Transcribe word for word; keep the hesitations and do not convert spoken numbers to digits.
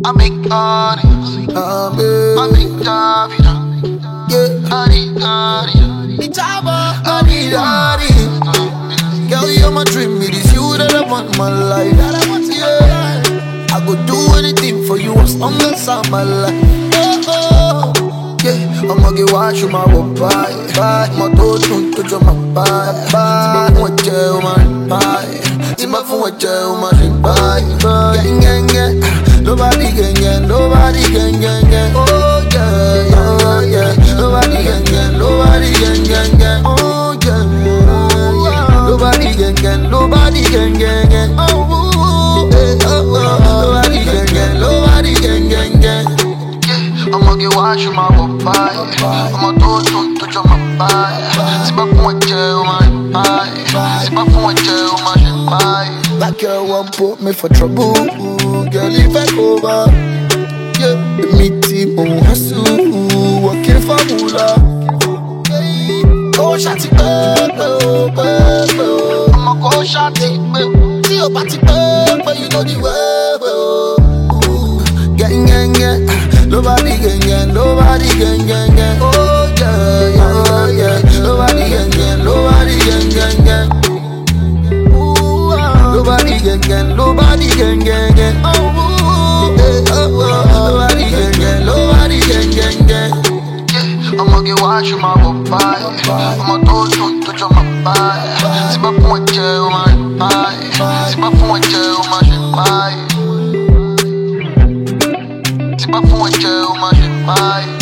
I make money, I make David, yeah, Adi, Adi, Itaba, Adi, Adi. Girl, you're my dream, it is you that I want my life. That I want, yeah. I go do anything for you as long as I'm alive. Oh, oh. Yeah, I'ma get washed with my bye, bye. My toe don't touch on my bye, bye. It's my phone, jail, man, bye. It's my phone, jail, man, bye, bye. Gang, gang, gang. Nobody gang, gang, nobody gang, gang, gang. Oh yeah, yeah, yeah. Nobody gang, gang, nobody gang, gang, gang. Oh yeah, yeah. Nobody gang, gang, nobody gang, gang, gang. Oh, eh, oh, oh. Nobody gang, gang, nobody gang, gang, gang. I'ma get washed with my bye. I'ma do it to touch my bye. C'est pas pour un jail, man, bye. C'est pas pour un jail, man, bye. That girl won't put me for trouble. Girl, if I over, yeah, me team on hustle, working for moolah. Go shotty, oh, oh, oh. I'ma go shotty, oh. See your party, oh, but you know the way, oh. Gang, gang, gang. Nobody gang, gang, nobody gang, gang, gang. Oh yeah, yeah, yeah. Nobody gang, gang, nobody gang, gang, gang. Nobody gang, gang, nobody gang, gang, gang. Oh, eh, oh, oh. Nobody gang, gang, nobody gang, gang, gang. Yeah, I'ma get washed with my bye. I'ma do it to touch my bye. C'est pas pour un jail, man, bye. C'est pas pour un jail, man, bye. C'est pas pour un jail, man, bye.